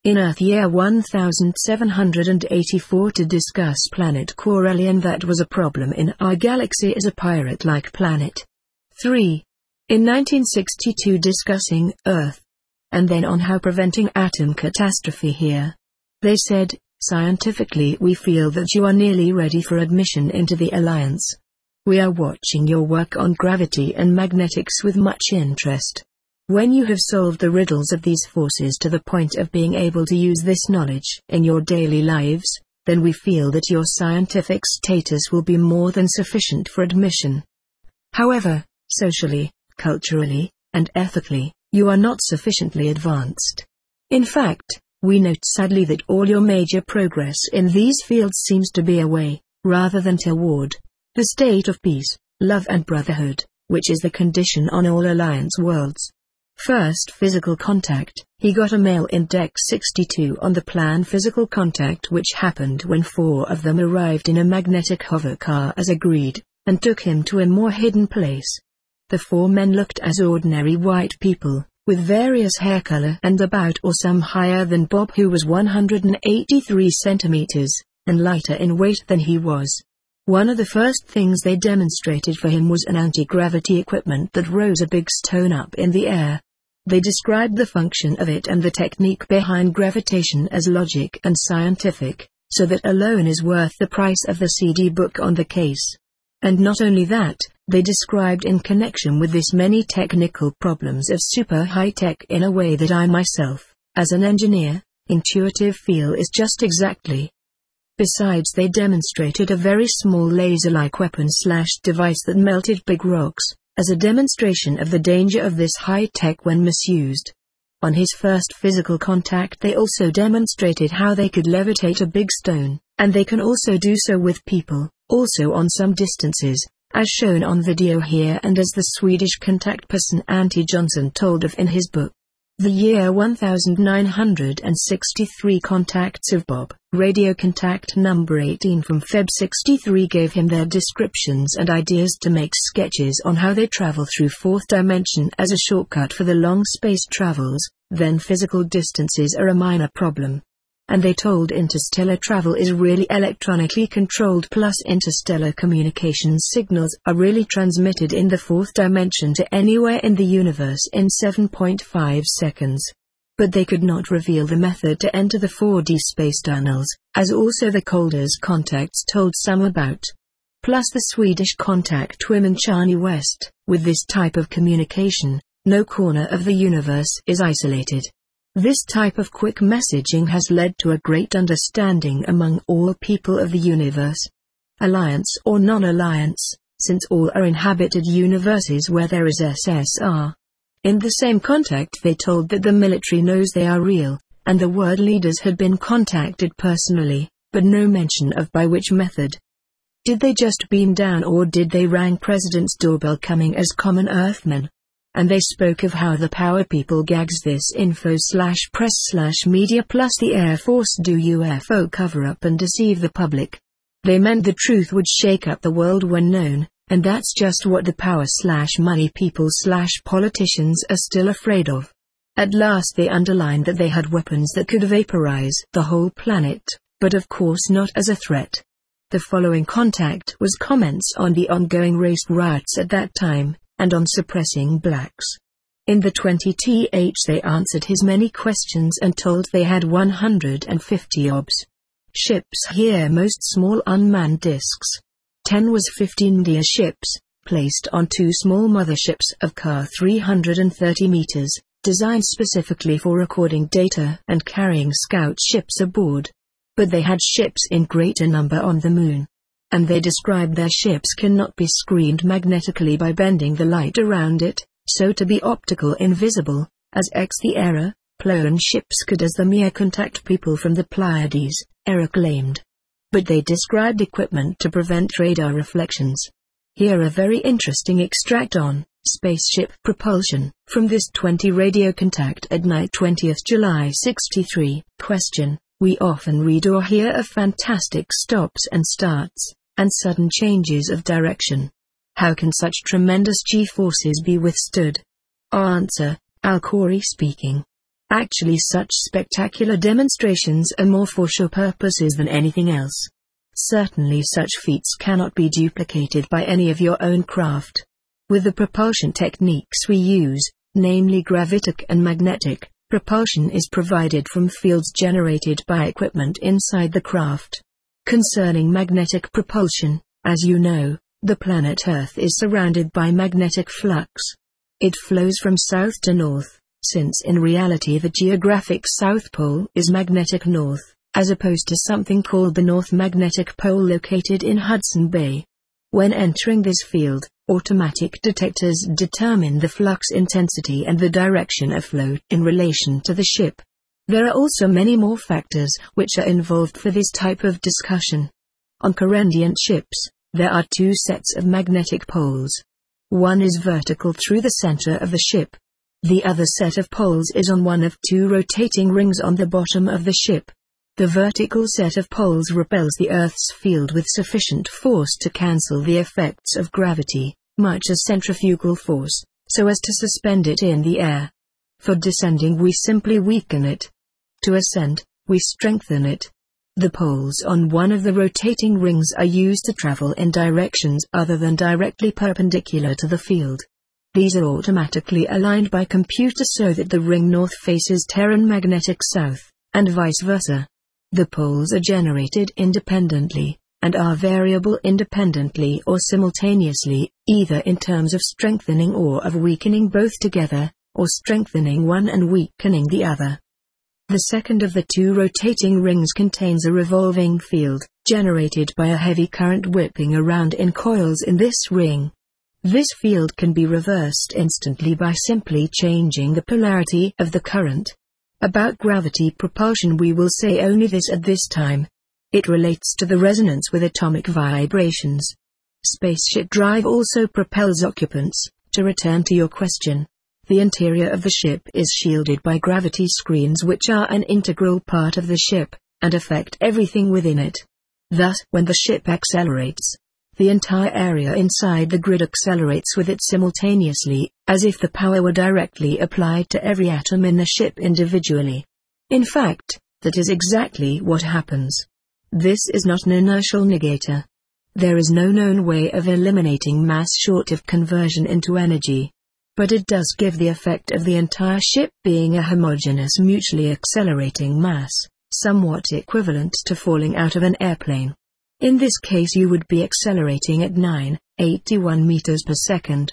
in Earth Year 1784 to discuss planet Corellian that was a problem in our galaxy as a pirate-like planet. 3. In 1962 discussing Earth. And then on how preventing atom catastrophe here. They said, scientifically we feel that you are nearly ready for admission into the Alliance. We are watching your work on gravity and magnetics with much interest. When you have solved the riddles of these forces to the point of being able to use this knowledge in your daily lives, then we feel that your scientific status will be more than sufficient for admission. However, socially, culturally, and ethically, you are not sufficiently advanced. In fact, we note sadly that all your major progress in these fields seems to be away, rather than toward, the state of peace, love and brotherhood, which is the condition on all Alliance worlds. First physical contact. He got a mail in Deck 62 on the plan physical contact which happened when 4 of them arrived in a magnetic hover car as agreed, and took him to a more hidden place. The 4 men looked as ordinary white people, with various hair color and about or some higher than Bob, who was 183 centimeters, and lighter in weight than he was. One of the first things they demonstrated for him was an anti-gravity equipment that rose a big stone up in the air. They described the function of it and the technique behind gravitation as logic and scientific, so that alone is worth the price of the CD book on the case. And not only that, they described in connection with this many technical problems of super high-tech in a way that I myself, as an engineer, intuitive feel is just exactly. Besides, they demonstrated a very small laser-like weapon/device that melted big rocks, as a demonstration of the danger of this high-tech when misused. On his first physical contact they also demonstrated how they could levitate a big stone, and they can also do so with people, also on some distances, as shown on video here and as the Swedish contact person Antti Johnson told of in his book. The year 1963 contacts of Bob, radio contact number 18 from Feb 63 gave him their descriptions and ideas to make sketches on how they travel through 4th dimension as a shortcut for the long space travels, then physical distances are a minor problem. And they told interstellar travel is really electronically controlled, plus interstellar communications signals are really transmitted in the 4th dimension to anywhere in the universe in 7.5 seconds. But they could not reveal the method to enter the 4D space tunnels, as also the Colders contacts told some about. Plus the Swedish contact women Chani West, with this type of communication, no corner of the universe is isolated. This type of quick messaging has led to a great understanding among all people of the universe. Alliance or non-alliance, since all are inhabited universes where there is SSR. In the same contact they told that the military knows they are real, and the world leaders had been contacted personally, but no mention of by which method. Did they just beam down or did they ring President's doorbell coming as common Earthmen? And they spoke of how the power people gags this info/press/media plus the Air Force do UFO cover-up and deceive the public. They meant the truth would shake up the world when known, and that's just what the power/money people/politicians are still afraid of. At last they underlined that they had weapons that could vaporize the whole planet, but of course not as a threat. The following contact was comments on the ongoing race riots at that time, and on suppressing blacks. In the 20th they answered his many questions and told they had 150 OBS. Ships here, most small unmanned discs. 10 was 15 Dia ships, placed on 2 small motherships of car 330 meters, designed specifically for recording data and carrying scout ships aboard. But they had ships in greater number on the moon. And they described their ships cannot be screened magnetically by bending the light around it, so to be optical invisible, as the era, Ploan ships could as the mere contact people from the Pleiades, Era claimed. But they described equipment to prevent radar reflections. Here a very interesting extract on spaceship propulsion from this 20 radio contact at night 20th July 63. Question: we often read or hear of fantastic stops and starts, and sudden changes of direction. How can such tremendous G-forces be withstood? Answer: Al Khoury speaking. Actually, such spectacular demonstrations are more for show purposes than anything else. Certainly such feats cannot be duplicated by any of your own craft. With the propulsion techniques we use, namely gravitic and magnetic, propulsion is provided from fields generated by equipment inside the craft. Concerning magnetic propulsion, as you know, the planet Earth is surrounded by magnetic flux. It flows from south to north, since in reality the geographic South Pole is magnetic north, as opposed to something called the North Magnetic Pole located in Hudson Bay. When entering this field, automatic detectors determine the flux intensity and the direction of flow in relation to the ship. There are also many more factors which are involved for this type of discussion. On Corellian ships, there are two sets of magnetic poles. One is vertical through the center of the ship. The other set of poles is on one of two rotating rings on the bottom of the ship. The vertical set of poles repels the Earth's field with sufficient force to cancel the effects of gravity, much as centrifugal force, so as to suspend it in the air. For descending we simply weaken it. To ascend, we strengthen it. The poles on one of the rotating rings are used to travel in directions other than directly perpendicular to the field. These are automatically aligned by computer so that the ring north faces Terran magnetic south, and vice versa. The poles are generated independently, and are variable independently or simultaneously, either in terms of strengthening or of weakening both together, or strengthening one and weakening the other. The second of the two rotating rings contains a revolving field, generated by a heavy current whipping around in coils in this ring. This field can be reversed instantly by simply changing the polarity of the current. About gravity propulsion we will say only this at this time. It relates to the resonance with atomic vibrations. Spaceship drive also propels occupants. To return to your question, the interior of the ship is shielded by gravity screens which are an integral part of the ship, and affect everything within it. Thus, when the ship accelerates, the entire area inside the grid accelerates with it simultaneously, as if the power were directly applied to every atom in the ship individually. In fact, that is exactly what happens. This is not an inertial negator. There is no known way of eliminating mass short of conversion into energy. But it does give the effect of the entire ship being a homogeneous mutually accelerating mass, somewhat equivalent to falling out of an airplane. In this case you would be accelerating at 981 meters per second,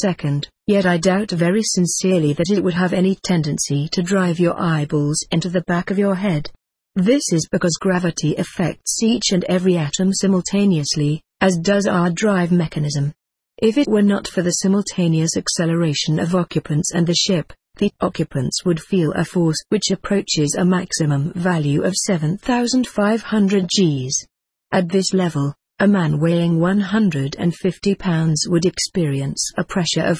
yet I doubt very sincerely that it would have any tendency to drive your eyeballs into the back of your head. This is because gravity affects each and every atom simultaneously, as does our drive mechanism. If it were not for the simultaneous acceleration of occupants and the ship, the occupants would feel a force which approaches a maximum value of 7,500 Gs. At this level, a man weighing 150 pounds would experience a pressure of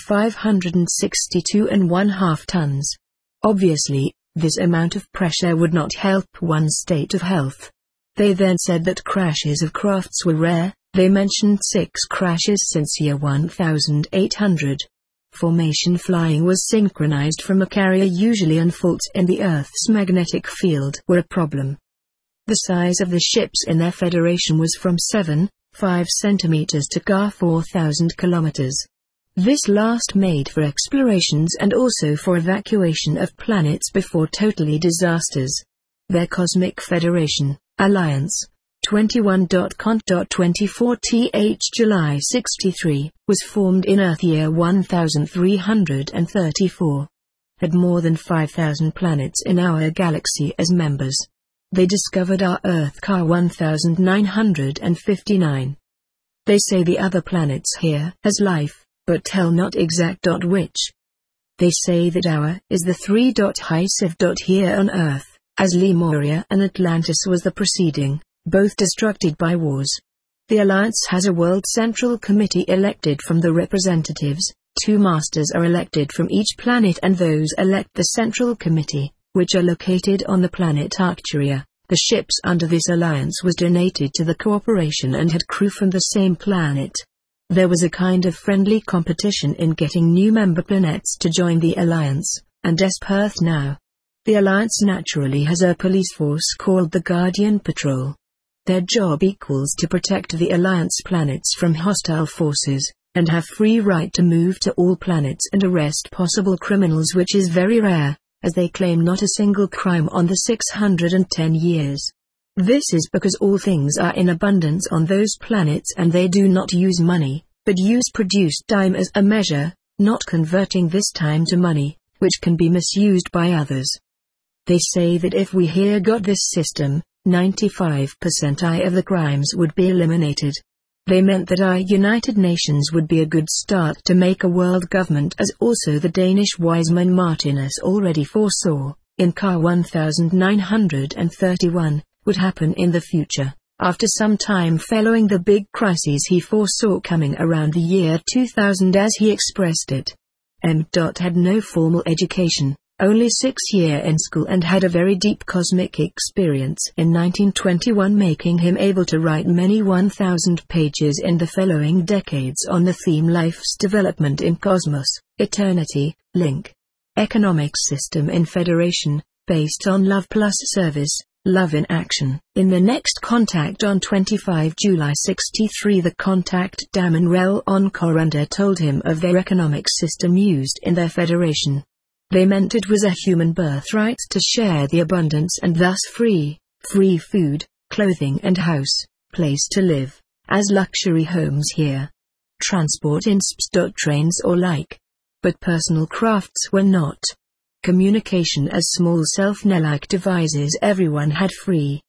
562.5 tons. Obviously, this amount of pressure would not help one's state of health. They then said that crashes of crafts were rare. They mentioned 6 crashes since year 1800. Formation flying was synchronized from a carrier usually, and faults in the Earth's magnetic field were a problem. The size of the ships in their federation was from 7.5 centimeters to 4,000 kilometers. This last made for explorations and also for evacuation of planets before totally disasters. Their Cosmic Federation, Alliance, 21.cont.24th July 63, was formed in Earth year 1334. Had more than 5,000 planets in our galaxy as members. They discovered our Earth car 1959. They say the other planets here has life, but tell not exact which. They say that our is the 3.Hive. Here on Earth, as Lemuria and Atlantis was the preceding, both destructed by wars. The Alliance has a World Central Committee elected from the representatives. 2 masters are elected from each planet, and those elect the Central Committee, which are located on the planet Arcturus. The ships under this alliance was donated to the corporation and had crew from the same planet. There was a kind of friendly competition in getting new member planets to join the alliance, and as per Earth now. The Alliance naturally has a police force called the Guardian Patrol. Their job equals to protect the Alliance planets from hostile forces, and have free right to move to all planets and arrest possible criminals, which is very rare, as they claim not a single crime on the 610 years. This is because all things are in abundance on those planets and they do not use money, but use produced time as a measure, not converting this time to money, which can be misused by others. They say that if we here got this system, 95% of the crimes would be eliminated. They meant that our United Nations would be a good start to make a world government, as also the Danish wise man Martinus already foresaw, in Car 1931, would happen in the future, after some time following the big crises he foresaw coming around the year 2000 as he expressed it. M. had no formal education, only 6 years in school, and had a very deep cosmic experience in 1921, making him able to write many 1,000 pages in the following decades on the theme Life's Development in Cosmos, Eternity, Link. Economic System in Federation, based on Love plus Service, Love in Action. In the next contact on 25 July 63, the contact Damon Rel on Corunda told him of their economic system used in their federation. They meant it was a human birthright to share the abundance and thus free food, clothing and house, place to live, as luxury homes here. Transport in trains or like. But personal crafts were not. Communication as small self-like devices, everyone had free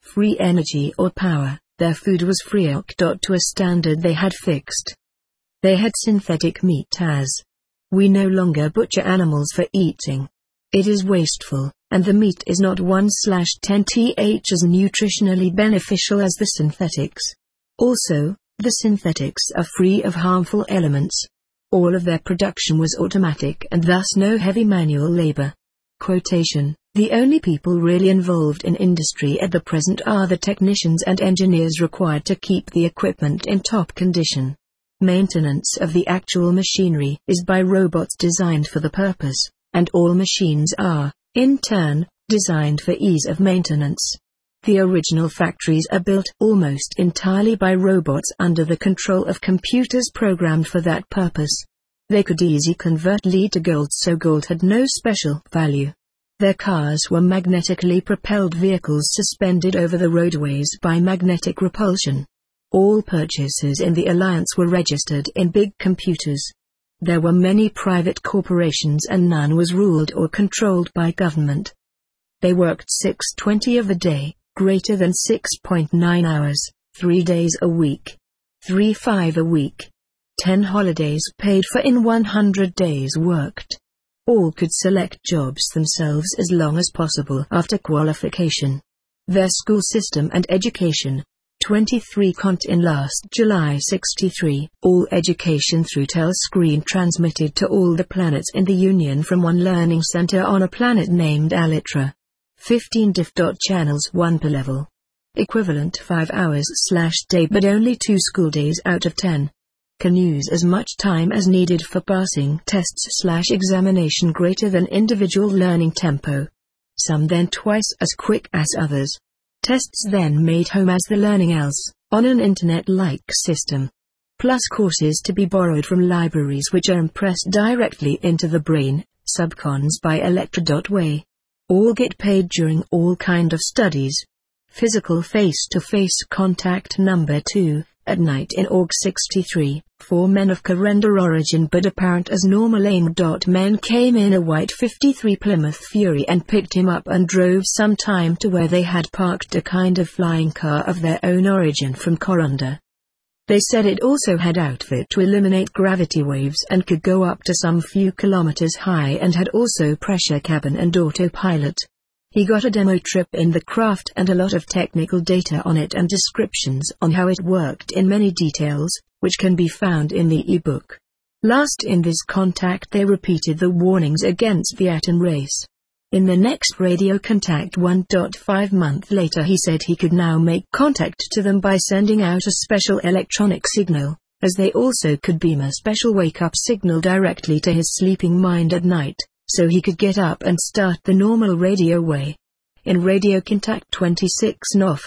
energy or power, their food was free to a standard they had fixed. They had synthetic meat as. We no longer butcher animals for eating. It is wasteful, and the meat is not 1/10th as nutritionally beneficial as the synthetics. Also, the synthetics are free of harmful elements. All of their production was automatic and thus no heavy manual labor. Quotation: the only people really involved in industry at the present are the technicians and engineers required to keep the equipment in top condition. Maintenance of the actual machinery is by robots designed for the purpose, and all machines are, in turn, designed for ease of maintenance. The original factories are built almost entirely by robots under the control of computers programmed for that purpose. They could easily convert lead to gold, so gold had no special value. Their cars were magnetically propelled vehicles suspended over the roadways by magnetic repulsion. All purchases in the Alliance were registered in big computers. There were many private corporations and none was ruled or controlled by government. They worked 6/20 of a day, greater than 6.9 hours, 3 days a week. 3/5 a week. 10 holidays paid for in 100 days worked. All could select jobs themselves as long as possible after qualification. Their school system and education. 23 cont in last July 63, all education through telescreen transmitted to all the planets in the Union from one learning center on a planet named Alitra. 15 diff. Channels 1 per level. Equivalent 5 hours/day, but only 2 school days out of 10. Can use as much time as needed for passing tests/examination greater than individual learning tempo. Some then twice as quick as others. Tests then made home as the learning else, on an internet-like system. Plus courses to be borrowed from libraries which are impressed directly into the brain, subcons by Electra.way. All get paid during all kind of studies. Physical face-to-face contact number 2, at night in Aug 63, 4 men of Corunda origin but apparent as normal aim. Men came in a white 53 Plymouth Fury and picked him up and drove some time to where they had parked a kind of flying car of their own origin from Corunda. They said it also had outfit to eliminate gravity waves and could go up to some few kilometers high and had also pressure cabin and autopilot. He got a demo trip in the craft and a lot of technical data on it and descriptions on how it worked in many details, which can be found in the e-book. Last in this contact they repeated the warnings against the atom race. In the next radio contact 1.5 months later he said he could now make contact to them by sending out a special electronic signal, as they also could beam a special wake-up signal directly to his sleeping mind at night, so he could get up and start the normal radio way. In Radio Contact 26 NOF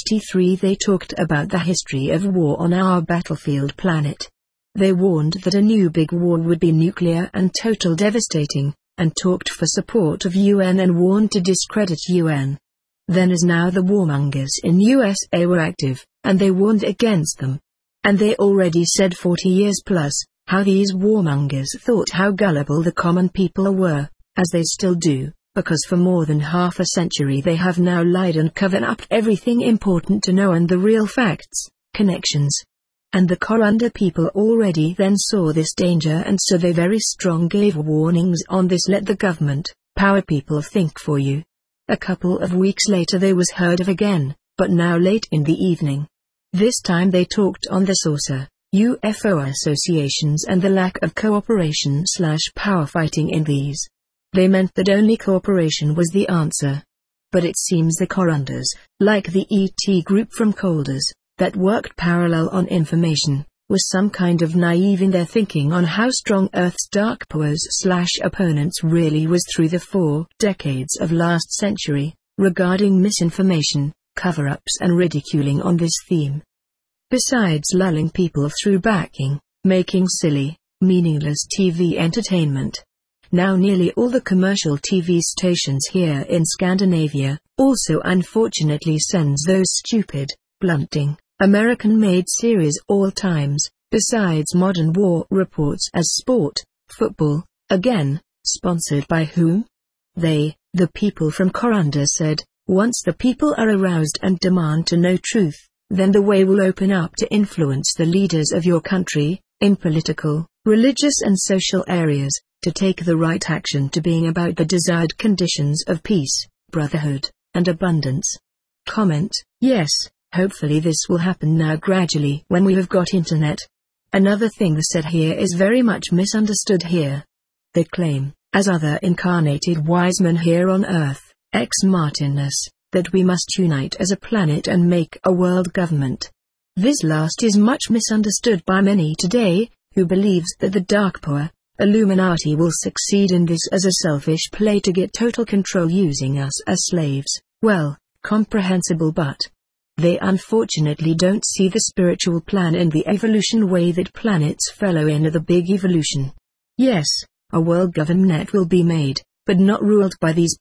63 they talked about the history of war on our battlefield planet. They warned that a new big war would be nuclear and total devastating, and talked for support of UN and warned to discredit UN. Then as now the warmongers in USA were active, and they warned against them. And they already said 40 years plus, how these warmongers thought how gullible the common people were, as they still do. Because for more than half a century they have now lied and covered up everything important to know and the real facts, connections. And the Kuranda people already then saw this danger, and so they very strong gave warnings on this. Let the government, power people think for you. A couple of weeks later they was heard of again, but now late in the evening. This time they talked on the saucer, UFO associations and the lack of cooperation/power fighting in these. They meant that only cooperation was the answer. But it seems the Kurandas, like the ET group from Colders, that worked parallel on information, was some kind of naive in their thinking on how strong Earth's dark powers/opponents really was through the 4 decades of last century, regarding misinformation, cover-ups and ridiculing on this theme. Besides lulling people through backing, making silly, meaningless TV entertainment. Now nearly all the commercial TV stations here in Scandinavia, also unfortunately sends those stupid, blunting, American-made series all times, besides modern war reports as sport, football, again, sponsored by whom? They, the people from Kuranda said, once the people are aroused and demand to know truth, then the way will open up to influence the leaders of your country, in political, religious and social areas, to take the right action to being about the desired conditions of peace, brotherhood, and abundance. Comment: yes, hopefully this will happen now gradually when we have got internet. Another thing said here is very much misunderstood here. They claim, as other incarnated wise men here on earth, ex Martinus, that we must unite as a planet and make a world government. This last is much misunderstood by many today, who believes that the dark power, Illuminati, will succeed in this as a selfish play to get total control using us as slaves. Well, comprehensible, but they unfortunately don't see the spiritual plan in the evolution way that planets follow in the big evolution. Yes, a world government will be made, but not ruled by these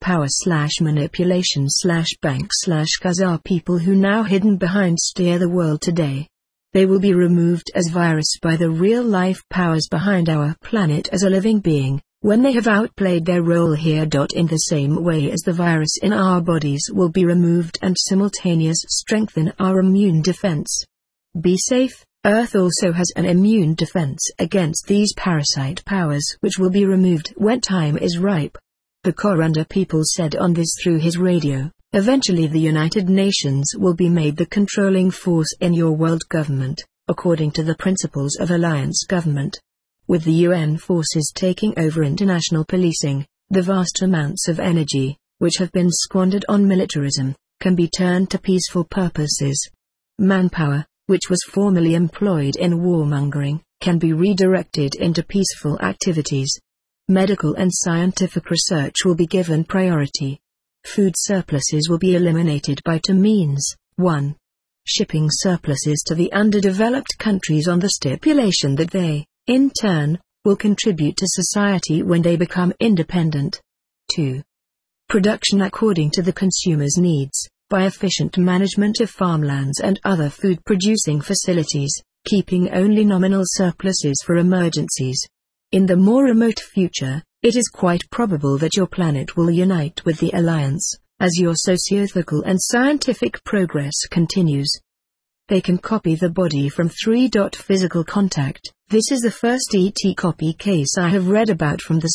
power/manipulation/bank/Khazar people who now hidden behind steer the world today. They will be removed as virus by the real-life powers behind our planet as a living being, when they have outplayed their role here. In the same way as the virus in our bodies will be removed and simultaneous strengthen our immune defense. Be safe, Earth also has an immune defense against these parasite powers which will be removed when time is ripe. The Kuranda people said on this through his radio. Eventually the United Nations will be made the controlling force in your world government, according to the principles of alliance government. With the UN forces taking over international policing, the vast amounts of energy, which have been squandered on militarism, can be turned to peaceful purposes. Manpower, which was formerly employed in warmongering, can be redirected into peaceful activities. Medical and scientific research will be given priority. Food surpluses will be eliminated by 2 means. 1. Shipping surpluses to the underdeveloped countries on the stipulation that they, in turn, will contribute to society when they become independent. 2. Production according to the consumer's needs, by efficient management of farmlands and other food-producing facilities, keeping only nominal surpluses for emergencies. In the more remote future, it is quite probable that your planet will unite with the Alliance, as your socio-ethical and scientific progress continues. They can copy the body from 3. Physical contact. This is the first ET copy case I have read about from the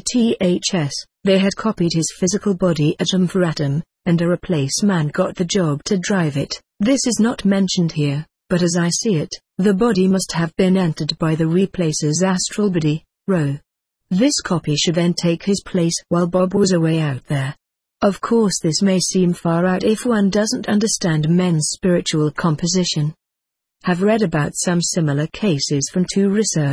60THS. They had copied his physical body atom for atom, and a replacement got the job to drive it. This is not mentioned here, but as I see it, the body must have been entered by the replacer's astral body, Ro. This copy should then take his place while Bob was away out there. Of course this may seem far out if one doesn't understand men's spiritual composition. Have read about some similar cases from 2 researched,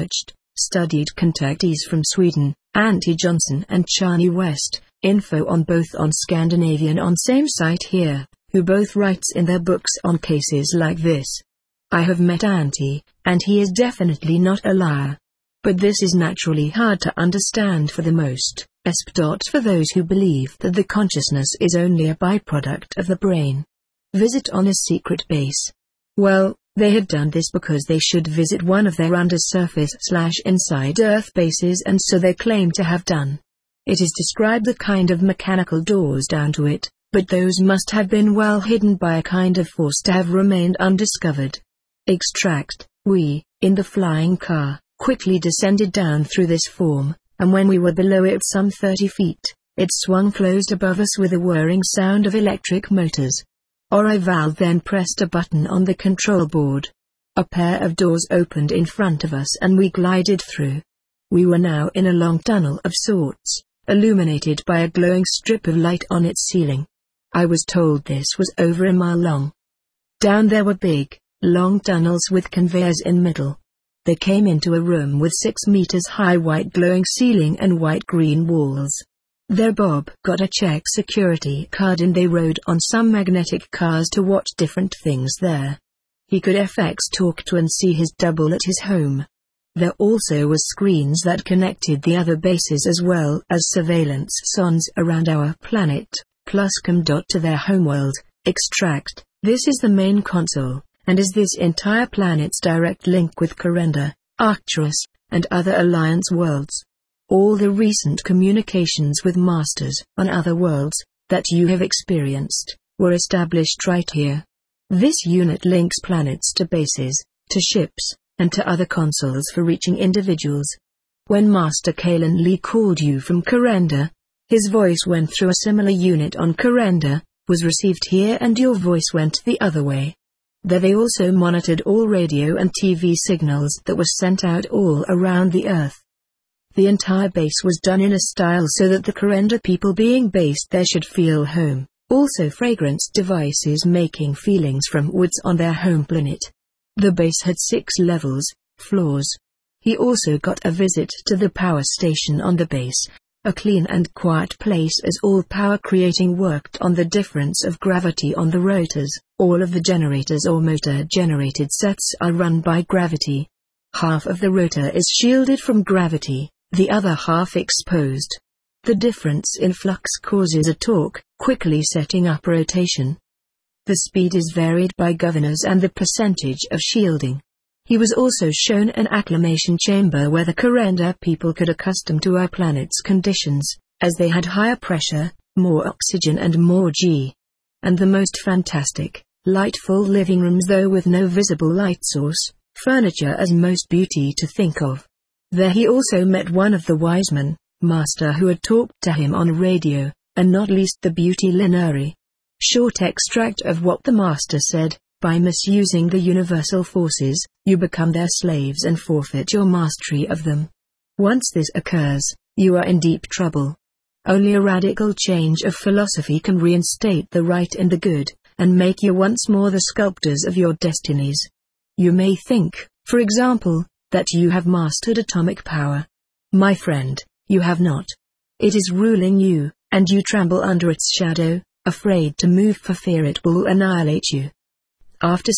Studied contactees from Sweden, Antti Johnson and Charlie West, info on both on Scandinavian on same site here, who both writes in their books on cases like this. I have met Antti, and he is definitely not a liar. But this is naturally hard to understand for the most, for those who believe that the consciousness is only a byproduct of the brain. Visit on a secret base. Well, they had done this because they should visit one of their undersurface/inside Earth bases, and so they claim to have done. It is described the kind of mechanical doors down to it, but those must have been well hidden by a kind of force to have remained undiscovered. Extract. We, in the flying car, quickly descended down through this form, and when we were below it some 30 feet, it swung closed above us with a whirring sound of electric motors. Orival then pressed a button on the control board. A pair of doors opened in front of us and we glided through. We were now in a long tunnel of sorts, illuminated by a glowing strip of light on its ceiling. I was told this was over a mile long. Down there were big, long tunnels with conveyors in middle. They came into a room with 6 meters high white glowing ceiling and white-green walls. There Bob got a Czech security card and they rode on some magnetic cars to watch different things there. He could FX talk to and see his double at his home. There also was screens that connected the other bases as well as surveillance sondes around our planet, plus COM. To their homeworld. Extract. This is the main console, and is this entire planet's direct link with Karenda, Arcturus, and other Alliance worlds. All the recent communications with masters on other worlds that you have experienced were established right here. This unit links planets to bases, to ships, and to other consoles for reaching individuals. When Master Kalen Lee called you from Karenda, his voice went through a similar unit on Karenda, was received here, and your voice went the other way. There they also monitored all radio and TV signals that were sent out all around the Earth. The entire base was done in a style so that the Karenda people being based there should feel home, also fragrance devices making feelings from woods on their home planet. The base had 6 levels, floors. He also got a visit to the power station on the base, a clean and quiet place as all power creating worked on the difference of gravity on the rotors. All of the generators or motor generated sets are run by gravity. Half of the rotor is shielded from gravity, the other half exposed. The difference in flux causes a torque, quickly setting up rotation. The speed is varied by governors and the percentage of shielding. He was also shown an acclimation chamber where the Karenda people could accustom to our planet's conditions, as they had higher pressure, more oxygen and more G. And the most fantastic, lightful living rooms though with no visible light source, furniture as most beauty to think of. There he also met one of the wise men, Master, who had talked to him on radio, and not least the beauty Linari. Short extract of what the Master said: by misusing the universal forces, you become their slaves and forfeit your mastery of them. Once this occurs, you are in deep trouble. Only a radical change of philosophy can reinstate the right and the good, and make you once more the sculptors of your destinies. You may think, for example, that you have mastered atomic power. My friend, you have not. It is ruling you, and you tremble under its shadow, afraid to move for fear it will annihilate you. After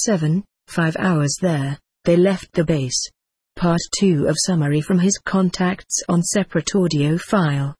5 hours there, they left the base. Part 2 of summary from his contacts on separate audio file.